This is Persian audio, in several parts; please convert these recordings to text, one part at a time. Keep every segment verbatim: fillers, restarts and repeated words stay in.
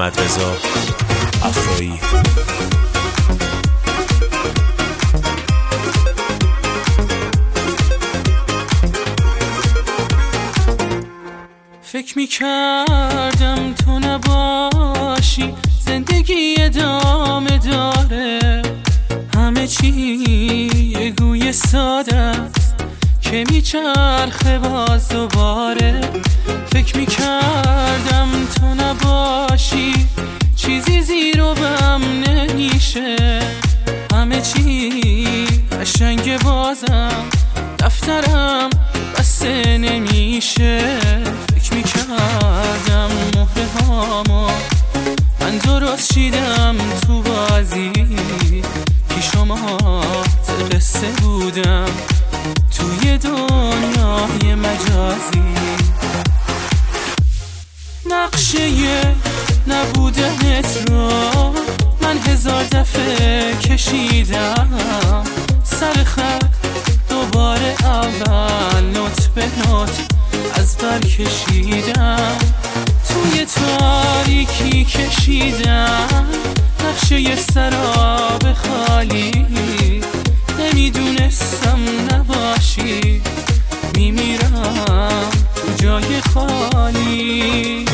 محمد رضا افرایی. فکر میکردم تو نباشی زندگی ادامه داره، همه چی یه گوی ساده است که میچرخه باز دوباره. فکر میکردم تو نباشی چیزی زیر و بم نمیشه، همه چی قشنگ بازم دفترم بسته نمیشه. فکر میکردم مهره هامو من درست چیدم تو بازی، پیش و مات قصه بودم توی دنیای مجازی. نقشه نبودنت رو من هزار دفعه کشیدم، سر خط دوباره اول نوت به نوت از بر کشیدم، توی تاریکی کشیدم نقشه سراب خالی. نمیدونستم نباشی میمیرم تو جای خالی.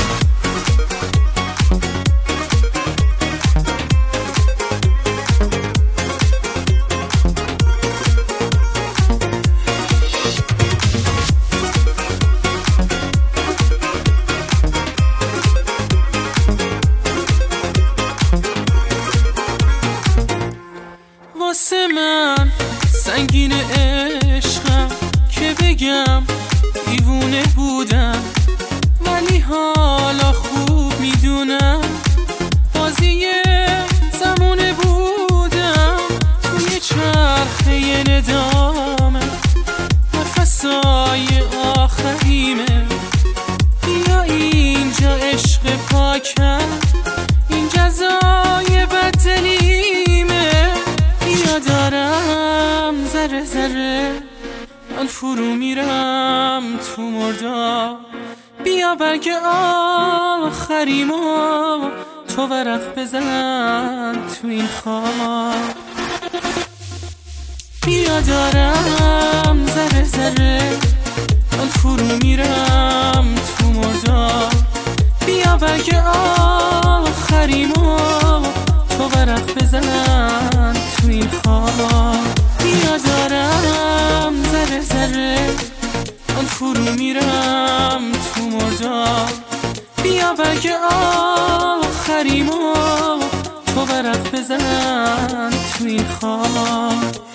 واسه من سنگین عشقم که بگم دیوونه بودم، ولی حالا خوب میدونم بازی زمونه بودم. توی چرخه ندامه نفسای آخریمه، بیا اینجا عشق پاکم این جزای بدلیمه. بیا دارم ذره ذره من فرو میرم تو مردار، بیا برگ آخریمو تو ورق بزن تو این خواب. بیا دارم ذره ذره من فرو میرم تو مردار، بیا برگ آخریمو تو ورق بزن تو این خواب. بیا دارم ذره ذره من فرو میرم تو مردار، بیا برگ آخریمو تو ورق بزن تو این خواب.